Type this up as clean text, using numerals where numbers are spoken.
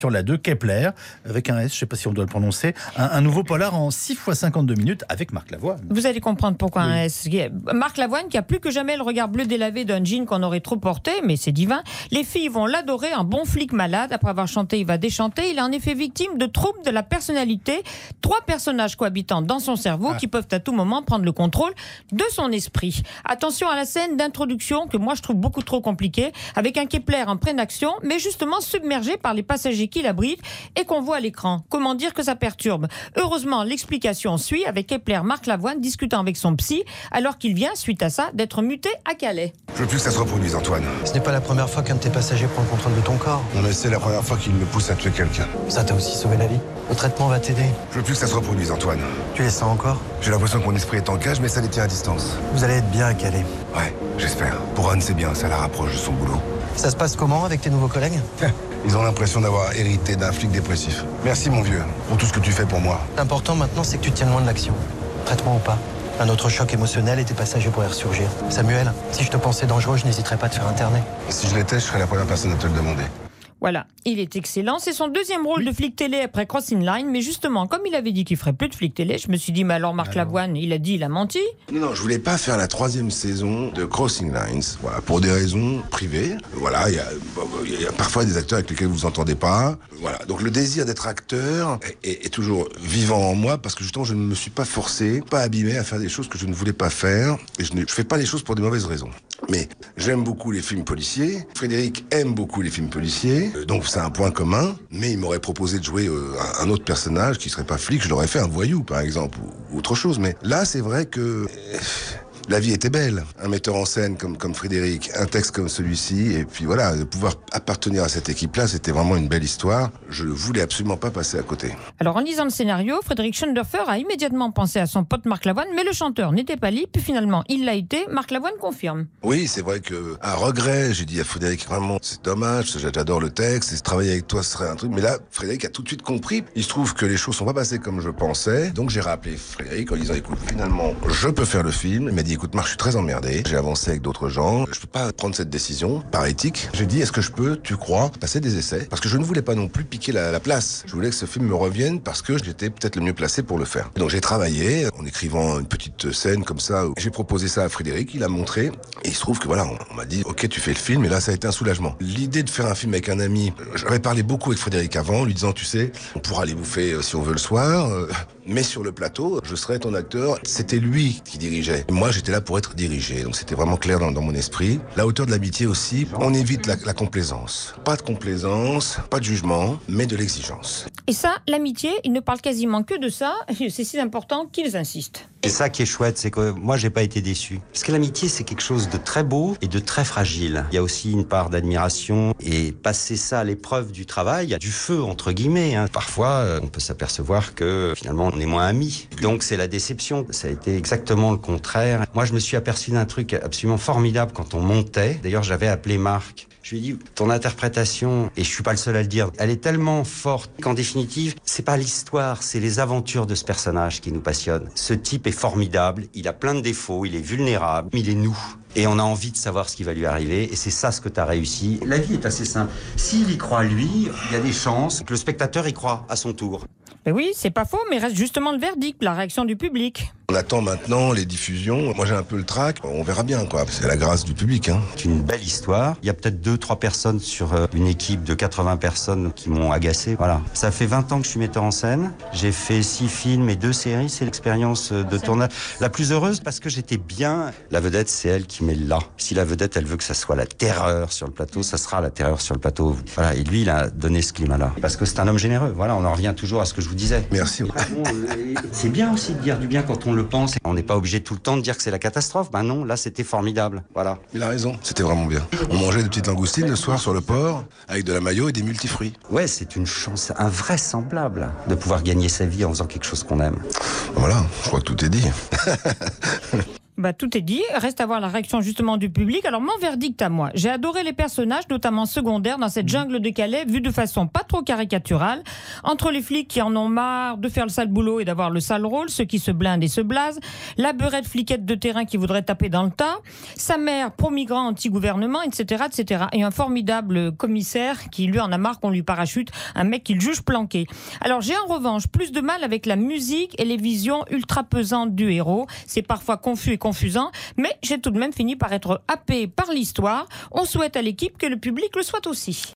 Sur la 2, Kepler, avec un S, je ne sais pas si on doit le prononcer, un nouveau polar en 6 x 52 minutes avec Marc Lavoine. Vous allez comprendre pourquoi un S. Marc Lavoine qui a plus que jamais le regard bleu délavé d'un jean qu'on aurait trop porté, mais c'est divin. Les filles vont l'adorer, un bon flic malade. Après avoir chanté, il va déchanter. Il est en effet victime de troubles de la personnalité. 3 personnages cohabitant dans son cerveau qui peuvent à tout moment prendre le contrôle de son esprit. Attention à la scène d'introduction que moi je trouve beaucoup trop compliquée, avec un Kepler en pleine action, mais justement submergé par les passagers qui l'abrite et qu'on voit à l'écran. Comment dire que ça perturbe? Heureusement, l'explication suit avec Kepler Marc Lavoine discutant avec son psy alors qu'il vient, suite à ça, d'être muté à Calais. Je veux plus que ça se reproduise, Antoine. Ce n'est pas la première fois qu'un de tes passagers prend le contrôle de ton corps. Non mais c'est la première fois qu'il me pousse à tuer quelqu'un. Ça t'a aussi sauvé la vie. Le traitement va t'aider. Je veux plus que ça se reproduise, Antoine. Tu les sens encore? J'ai l'impression que mon esprit est en cage, mais ça les tient à distance. Vous allez être bien à Calais. Ouais, j'espère. Pour Anne, c'est bien, ça la rapproche de son boulot. Ça se passe comment avec tes nouveaux collègues? Ils ont l'impression d'avoir hérité d'un flic dépressif. Merci, mon vieux, pour tout ce que tu fais pour moi. L'important maintenant, c'est que tu te tiennes loin de l'action. Traitement ou pas. Un autre choc émotionnel et tes passagers pourraient ressurgir. Samuel, si je te pensais dangereux, je n'hésiterais pas à te faire interner. Si je l'étais, je serais la première personne à te le demander. Voilà, il est excellent. C'est son deuxième rôle de flic télé après Crossing Line. Mais justement, comme il avait dit qu'il ferait plus de flic télé, je me suis dit, mais alors Marc Lavoine, il a menti. Non, je voulais pas faire la 3e saison de Crossing Lines, voilà, pour des raisons privées. Voilà, il y a parfois des acteurs avec lesquels vous entendez pas. Voilà, donc le désir d'être acteur est toujours vivant en moi parce que justement je ne me suis pas forcé, pas abîmé à faire des choses que je ne voulais pas faire. Et je fais pas les choses pour des mauvaises raisons. Mais j'aime beaucoup les films policiers. Frédéric aime beaucoup les films policiers. Donc c'est un point commun. Mais il m'aurait proposé de jouer un autre personnage qui serait pas flic. Je l'aurais fait un voyou, par exemple, ou autre chose. Mais là, c'est vrai que la vie était belle. Un metteur en scène comme Frédéric, un texte comme celui-ci, et puis voilà, de pouvoir appartenir à cette équipe-là, c'était vraiment une belle histoire. Je ne voulais absolument pas passer à côté. Alors en lisant le scénario, Frédéric Schoendoerfer a immédiatement pensé à son pote Marc Lavoine, mais le chanteur n'était pas libre, puis finalement il l'a été. Marc Lavoine confirme. Oui, c'est vrai que à regret, j'ai dit à Frédéric, vraiment, c'est dommage, j'adore le texte, et travailler avec toi, ce serait un truc. Mais là, Frédéric a tout de suite compris. Il se trouve que les choses sont pas passées comme je pensais, donc j'ai rappelé Frédéric en disant, écoute, finalement, je peux faire le film. Il m'a dit, écoute, Marc, je suis très emmerdé. J'ai avancé avec d'autres gens. Je peux pas prendre cette décision par éthique. J'ai dit, est-ce que je peux, tu crois, passer des essais? Parce que je ne voulais pas non plus piquer la place. Je voulais que ce film me revienne parce que j'étais peut-être le mieux placé pour le faire. Donc j'ai travaillé en écrivant une petite scène comme ça. J'ai proposé ça à Frédéric, il a montré. Et il se trouve que voilà, on m'a dit, ok, tu fais le film. Et là, ça a été un soulagement. L'idée de faire un film avec un ami, j'avais parlé beaucoup avec Frédéric avant, lui disant, tu sais, on pourra aller bouffer si on veut le soir. Mais sur le plateau, je serais ton acteur. C'était lui qui dirigeait. Moi, j'étais là pour être dirigé. Donc c'était vraiment clair dans mon esprit. La hauteur de l'amitié aussi, on évite la complaisance. Pas de complaisance, pas de jugement, mais de l'exigence. Et ça, l'amitié, ils ne parlent quasiment que de ça. C'est si important qu'ils insistent. C'est ça qui est chouette, c'est que moi, j'ai pas été déçu. Parce que l'amitié, c'est quelque chose de très beau et de très fragile. Il y a aussi une part d'admiration et passer ça à l'épreuve du travail, il y a du feu, entre guillemets. Parfois, on peut s'apercevoir que finalement, on est moins amis. Donc, c'est la déception. Ça a été exactement le contraire. Moi, je me suis aperçu d'un truc absolument formidable quand on montait. D'ailleurs, j'avais appelé Marc. Je lui ai dit, ton interprétation, et je suis pas le seul à le dire, elle est tellement forte qu'en définitive, c'est pas l'histoire, c'est les aventures de ce personnage qui nous passionnent. Ce type est formidable, il a plein de défauts, il est vulnérable, mais il est nous. Et on a envie de savoir ce qui va lui arriver, et c'est ça ce que tu as réussi. La vie est assez simple. S'il y croit lui, il y a des chances que le spectateur y croit à son tour. Mais oui, c'est pas faux, mais reste justement le verdict, la réaction du public. On attend maintenant les diffusions. Moi, j'ai un peu le trac. On verra bien, quoi. C'est la grâce du public, C'est une belle histoire. Il y a peut-être 2-3 personnes sur une équipe de 80 personnes qui m'ont agacé. Voilà. Ça fait 20 ans que je suis metteur en scène. J'ai fait 6 films et 2 séries. C'est l'expérience de tournage la plus heureuse parce que j'étais bien. La vedette, c'est elle qui met là. Si la vedette, elle veut que ça soit la terreur sur le plateau, ça sera la terreur sur le plateau. Voilà. Et lui, il a donné ce climat-là. Parce que c'est un homme généreux. Voilà. On en revient toujours à ce que je vous disais. Merci. C'est bien aussi de dire du bien quand on le pense. On n'est pas obligé tout le temps de dire que c'est la catastrophe. Ben non, là c'était formidable. Voilà. Il a raison, c'était vraiment bien. On mangeait des petites langoustines le soir sur le port avec de la mayo et des multifruits. Ouais, c'est une chance invraisemblable de pouvoir gagner sa vie en faisant quelque chose qu'on aime. Voilà, je crois que tout est dit. Tout est dit. Reste à voir la réaction justement du public. Alors mon verdict à moi, j'ai adoré les personnages, notamment secondaires, dans cette jungle de Calais, vue de façon pas trop caricaturale. Entre les flics qui en ont marre de faire le sale boulot et d'avoir le sale rôle, ceux qui se blindent et se blasent, la beurette fliquette de terrain qui voudrait taper dans le tas, sa mère pro-migrant anti-gouvernement, etc., etc. Et un formidable commissaire qui lui en a marre qu'on lui parachute un mec qu'il juge planqué. Alors j'ai en revanche plus de mal avec la musique et les visions ultra pesantes du héros. C'est parfois confus et confusant, mais j'ai tout de même fini par être happé par l'histoire. On souhaite à l'équipe que le public le soit aussi.